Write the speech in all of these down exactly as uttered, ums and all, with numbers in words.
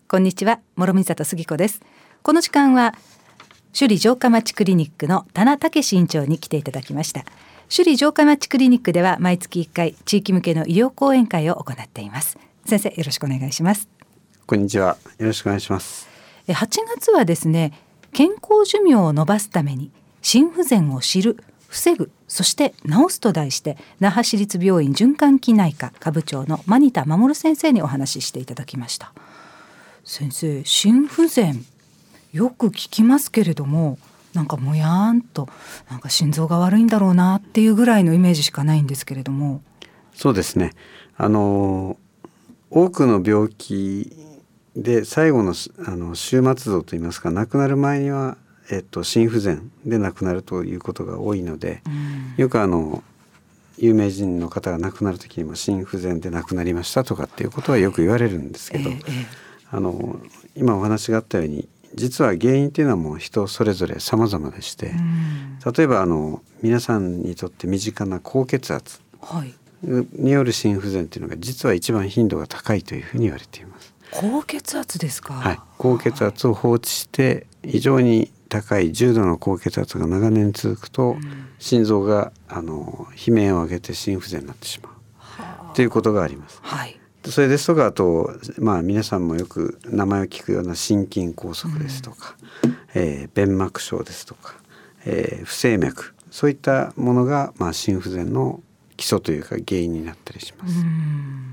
こんにちは、諸見里杉子です。この時間は首里城下町クリニックの田名武院長に来ていただきました。首里城下町クリニックでは毎月いっかい地域向けの医療講演会を行っています。先生、よろしくお願いします。 こんにちは、よろしくお願いします。 はちがつはですね、健康寿命を延ばすために心不全を知る、防ぐ、そして治すと題して、那覇市立病院循環器内科科部長のマニタ守先生にお話ししていただきました。先生、心不全よく聞きますけれども、なんかもやーんと、なんか心臓が悪いんだろうなっていうぐらいのイメージしかないんですけれども。 そうですね、あの多くの病気で最後の、あの終末像といいますか、亡くなる前には、えっと、心不全で亡くなるということが多いので、うん、よくあの有名人の方が亡くなる時にも心不全で亡くなりましたとかっていうことはよく言われるんですけど、はい、えーえーあの今お話があったように、実は原因っていうのはもう人それぞれ様々でして、うん、例えばあの皆さんにとって身近な高血圧による心不全っていうのが実は一番頻度が高いというふうに言われています。 高血圧ですか。 はい、高血圧を放置して非常に高い重度の高血圧が長年続くと、うん、心臓があの悲鳴を上げて心不全になってしまうということがあります。はい、それですとか、あと、まあ、皆さんもよく名前を聞くような心筋梗塞ですとか、うんえー、弁膜症ですとか、えー、不整脈、そういったものが、まあ、心不全の基礎というか原因になったりします。うん、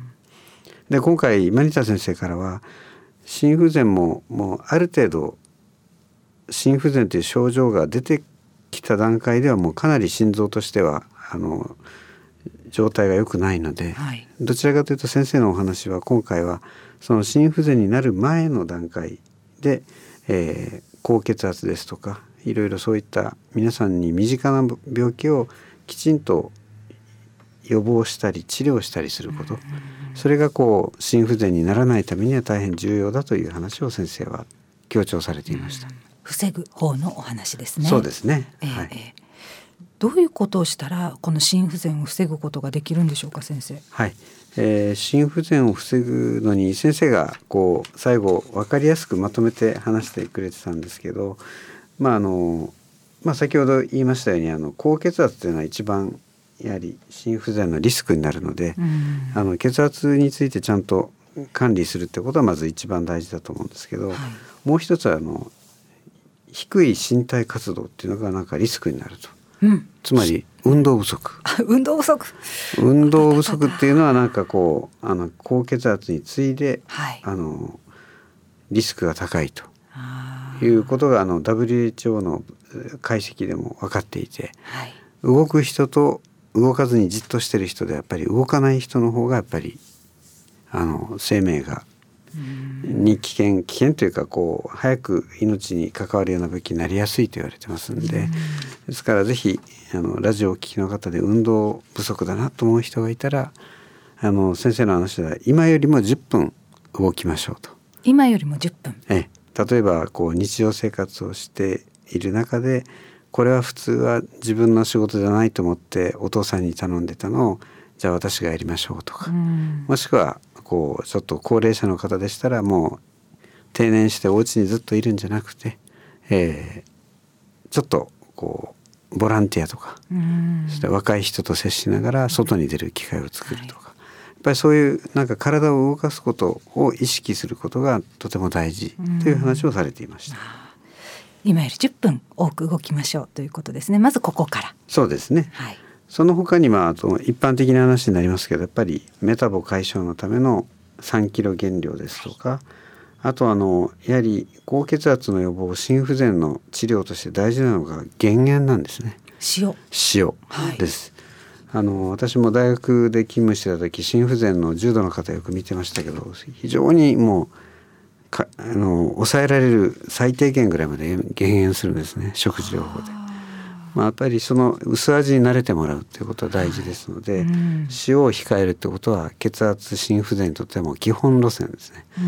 で今回マニタ先生からは、心不全ももうある程度心不全という症状が出てきた段階ではもうかなり心臓としてはあの状態が良くないので、はい、どちらかというと先生のお話は今回はその心不全になる前の段階で、えー、高血圧ですとかいろいろそういった皆さんに身近な病気をきちんと予防したり治療したりすること、それがこう心不全にならないためには大変重要だという話を先生は強調されていました。 防ぐ方のお話ですね。 そうですね、 えーはい、 えーどういうことをしたらこの心不全を防ぐことができるんでしょうか、先生。 はい、えー、心不全を防ぐのに先生がこう最後分かりやすくまとめて話してくれてたんですけど、まああのまあ、先ほど言いましたようにあの高血圧というのは一番やはり心不全のリスクになるので、うん、あの血圧についてちゃんと管理するってことはまず一番大事だと思うんですけど、はい、もう一つはあの低い身体活動っていうのがなんかリスクになると。うん、つまり運動不足運動不足運動不足っていうのはなんかこうあの高血圧に次いで、はい、あのリスクが高いということがあの ダブリューエイチオー の解析でも分かっていて、はい、動く人と動かずにじっとしてる人でやっぱり動かない人の方がやっぱりあの生命がに危険危険というかこう早く命に関わるような病気になりやすいと言われてますんで、ですからぜひあのラジオをお聞きの方で運動不足だなと思う人がいたら、あの先生の話では今よりもじゅっぷん動きましょうと。 今よりもじゅっぷん、 ええ、例えばこう日常生活をしている中でこれは普通は自分の仕事じゃないと思ってお父さんに頼んでたのをじゃあ私がやりましょうとか、もしくはこうちょっと高齢者の方でしたらもう定年してお家にずっといるんじゃなくて、えー、ちょっとこうボランティアとか、そして若い人と接しながら外に出る機会を作るとか、はい、やっぱりそういうなんか体を動かすことを意識することがとても大事という話をされていました。 今よりじゅっぷん多く動きましょうということですね。まずここから。 そうですね、はい、その他にはあと一般的な話になりますけど、やっぱりメタボ解消のためのさんキロ減量ですとか、はい、あとあのやはり高血圧の予防心不全の治療として大事なのが減塩なんですね。 塩塩です、はい、あの私も大学で勤務してた時心不全の重度の方よく見てましたけど、非常にもうかあの抑えられる最低限ぐらいまで減塩するんですね、食事療法で。まあ、やっぱりその薄味に慣れてもらうっていうことは大事ですので、はい、うん、塩を控えるってことは血圧心不全にとっても基本路線ですね。うん、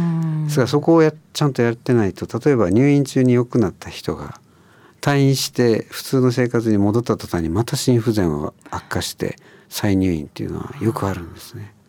ですからそこをやちゃんとやってないと、例えば入院中に良くなった人が退院して普通の生活に戻った途端にまた心不全を悪化して再入院っていうのはよくあるんですね。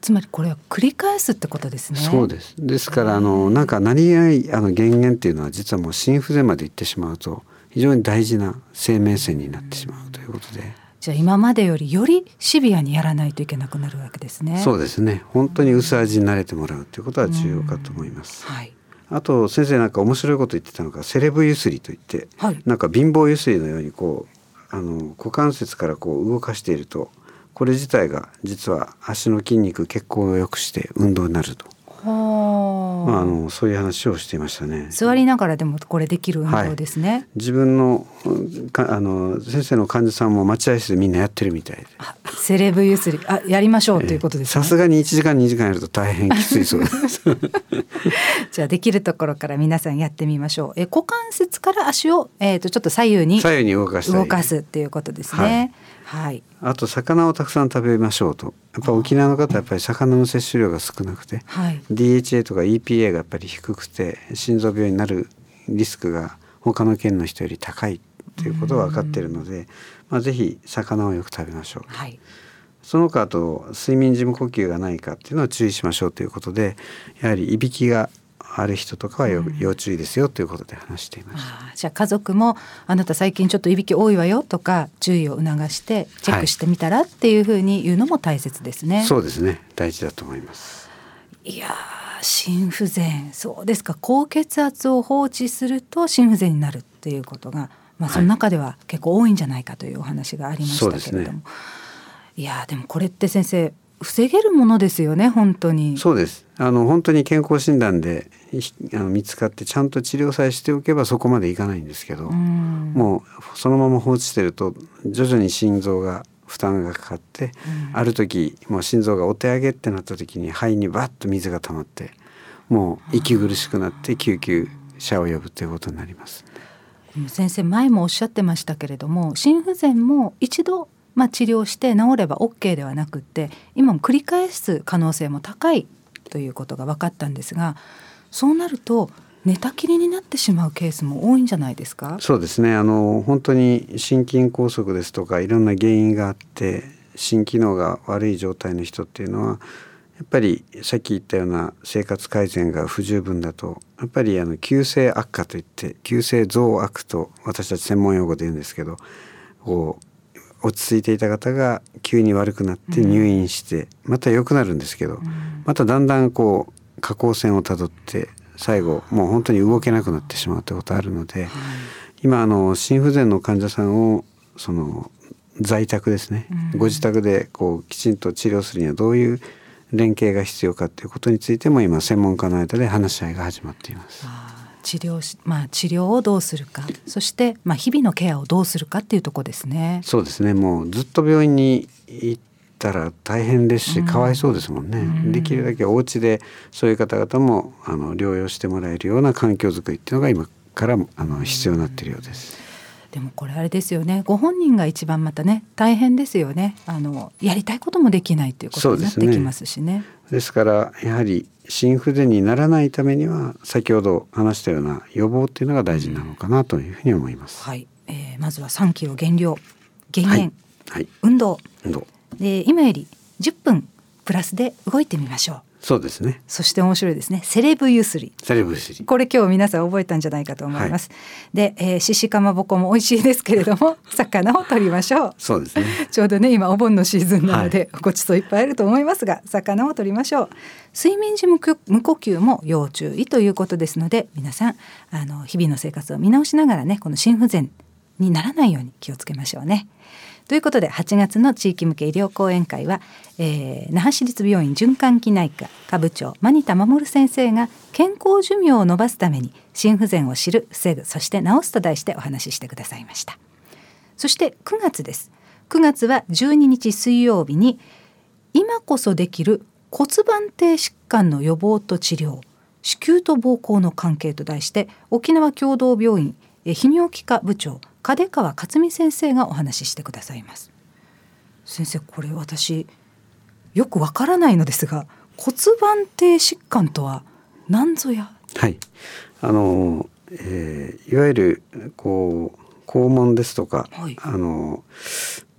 つまりこれは繰り返すってことですね。 そうです。ですからあのなんか何気あの減塩っていうのは実はもう心不全までいってしまうと非常に大事な生命線になってしまうということで、 じゃあ今までよりよりシビアにやらないといけなくなるわけですね。 そうですね。本当に薄味に慣れてもらうということは重要かと思います。 はい、 あと先生なんか面白いこと言ってたのがセレブゆすりといって、はい、なんか貧乏ゆすりのようにこうあの股関節からこう動かしているとこれ自体が実は足の筋肉血行を良くして運動になると、はあ、まあ、あのそういう話をしていましたね。 座りながらでもこれできる運動ですね。はい、 自分のかあの先生の患者さんも待合室でみんなやってるみたいで、 セレブゆすりあやりましょうということですね。 さすがにいちじかんにじかんやると大変きついそうですじゃあできるところから皆さんやってみましょう。え股関節から足を、えー、とちょっと左右に左右に動かしたい動かすっていうことですね。はいはい、 あと魚をたくさん食べましょうと。やっぱ沖縄の方はやっぱり魚の摂取量が少なくて、はい、ディーエイチエー とか イーピーエー がやっぱり低くて心臓病になるリスクが他の県の人より高いということが分かっているので、まあ、ぜひ魚をよく食べましょう、はい、その他あと睡眠時無呼吸がないかっていうのは注意しましょうということで、やはりいびきがある人とかは要注意ですよということで話していました。 あ、じゃあ家族もあなた最近ちょっといびき多いわよとか注意を促してチェックしてみたらっていうふうに言うのも大切ですね。 はい、そうですね、大事だと思います。 いや心不全、そうですか。高血圧を放置すると心不全になるっていうことが、まあ、その中では結構多いんじゃないかというお話がありましたけれども、そうですね、いやでもこれって先生防げるものですよね。本当にそうです。あの本当に健康診断であの見つかってちゃんと治療さえしておけばそこまでいかないんですけど、もうそのまま放置してると徐々に心臓が負担がかかって、ある時もう心臓がお手上げってなった時に肺にバッと水が溜まってもう息苦しくなって救急車を呼ぶということになります。 先生前もおっしゃってましたけれども、心不全も一度まあ、治療して治れば OK ではなくって今も繰り返す可能性も高いということが分かったんですが、そうなると寝たきりになってしまうケースも多いんじゃないですか。 そうですね。あの本当に心筋梗塞ですとかいろんな原因があって心機能が悪い状態の人っていうのはやっぱりさっき言ったような生活改善が不十分だとやっぱりあの急性悪化といって急性増悪と私たち専門用語で言うんですけど、こう落ち着いていた方が急に悪くなって入院してまた良くなるんですけど、まただんだんこう下降線をたどって最後もう本当に動けなくなってしまうということあるので、今あの心不全の患者さんをその在宅ですね、ご自宅でこうきちんと治療するにはどういう連携が必要かということについても今専門家の間で話し合いが始まっています。 治療し、まあ、治療をどうするか、そして、まあ、日々のケアをどうするかっていうところですね。 そうですね。もうずっと病院に行ったら大変ですし、うん、かわいそうですもんね、うん、できるだけお家でそういう方々もあの療養してもらえるような環境づくりっていうのが今からあの必要になっているようです。 でもこれあれですよね、ご本人が一番またね大変ですよね。あのやりたいこともできないということになってきますしね。 ですからやはり心不全にならないためには先ほど話したような予防っていうのが大事なのかなというふうに思います。 はい、えー、まずはさんキロ減量、減塩、はいはい、運動、 運動で今よりじゅっぷんプラスで動いてみましょう。 そうですね。 そして面白いですね、セレブゆすり。 セレブゆすり、 これ今日皆さん覚えたんじゃないかと思います、はい、で、えー、ししかまぼこも美味しいですけれども魚を取りましょう。 そうですね。 ちょうどね今お盆のシーズンなので、はい、ごちそういっぱいあると思いますが魚を取りましょう。睡眠時無呼吸も要注意ということですので、皆さんあの日々の生活を見直しながらね、この心不全にならないように気をつけましょうね。ということではちがつの地域向け医療講演会は、えー、那覇市立病院循環器内科科部長マニタ守先生が健康寿命を延ばすために心不全を知る、防ぐ、そして治すと題してお話ししてくださいました。そしてくがつです。くがつはじゅうににち水曜日に今こそできる骨盤底疾患の予防と治療、子宮と膀胱の関係と題して沖縄共同病院泌尿器科部長金川克美先生がお話ししてくださいます。先生これ私よくわからないのですが、骨盤底疾患とは何ぞや。 はい、あの、えー、いわゆるこう肛門ですとか、はい、あの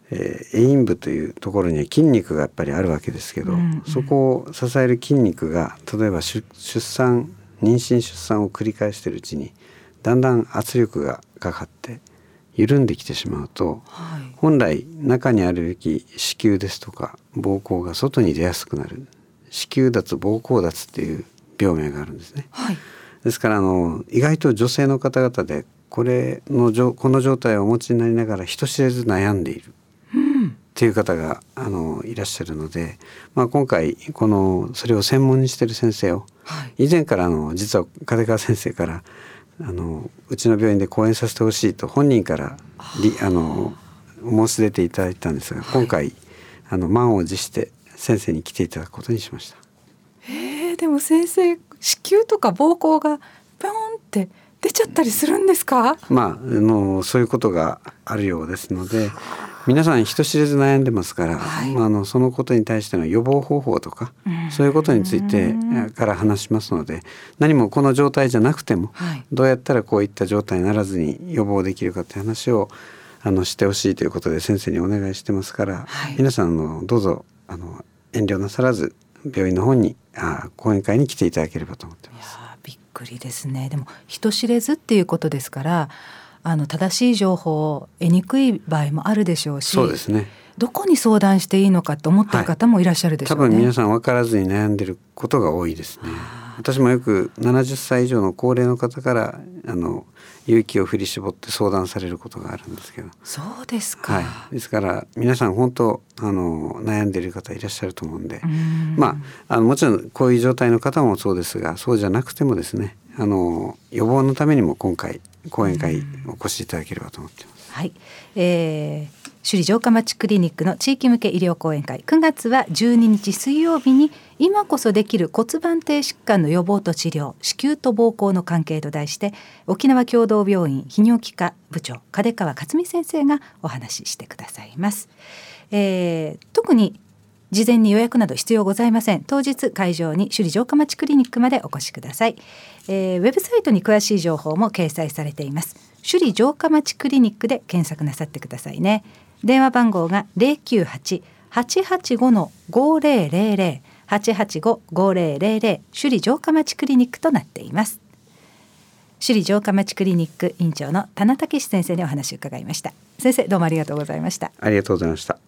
えー、陰部というところには筋肉がやっぱりあるわけですけど、うんうん、そこを支える筋肉が例えば出産妊娠出産を繰り返しているうちにだんだん圧力がかかって緩んできてしまうと、はい、本来中にあるべき子宮ですとか膀胱が外に出やすくなる子宮脱膀胱脱っていう病名があるんですね、はい、ですからあの意外と女性の方々でこれのこの状態をお持ちになりながら人知れず悩んでいるっていう方があのいらっしゃるので、まあ、今回このそれを専門にしている先生を、はい、以前からあの実は金川先生からあのうちの病院で講演させてほしいと本人からあの申し出ていただいたんですが、今回、はい、あの満を持して先生に来ていただくことにしました。 えー、でも先生子宮とか膀胱がピョンって出ちゃったりするんですか？ まあ、あのそういうことがあるようですので、皆さん人知れず悩んでますから、はい、あのそのことに対しての予防方法とか、うん、そういうことについてから話しますので、何もこの状態じゃなくても、はい、どうやったらこういった状態にならずに予防できるかという話をあのしてほしいということで先生にお願いしてますから、はい、皆さんのどうぞあの遠慮なさらず病院の方にあ講演会に来ていただければと思っています。 いやびっくりですね。でも人知れずっていうことですからあの正しい情報を得にくい場合もあるでしょうし、 そうですね、 どこに相談していいのかと思っている方もいらっしゃるでしょうね、 はい、多分皆さん分からずに悩んでいることが多いですね。私もよくななじゅっさい以上の高齢の方からあの勇気を振り絞って相談されることがあるんですけど。 そうですか、 はい、ですから皆さん本当あの悩んでいる方いらっしゃると思うんで、うんまあ、あのもちろんこういう状態の方もそうですが、そうじゃなくてもですね、あの予防のためにも今回講演会お越しいただければと思っています。 はい、えー、首里城下町クリニックの地域向け医療講演会、くがつはじゅうににち水曜日に今こそできる骨盤底疾患の予防と治療、子宮と膀胱の関係と題して、沖縄共同病院泌尿器科部長金川克美先生がお話ししてくださいます。えー、特に事前に予約など必要ございません。当日会場に首里城下町クリニックまでお越しください。えー、ウェブサイトに詳しい情報も掲載されています。首里城下町クリニックで検索なさってくださいね。電話番号が ゼロきゅうはち はちはちご ごゼロゼロゼロ はちはちご ごゼロゼロゼロ 首里城下町クリニックとなっています。首里城下町クリニック院長の田名武先生にお話を伺いました。先生どうもありがとうございました。 ありがとうございました。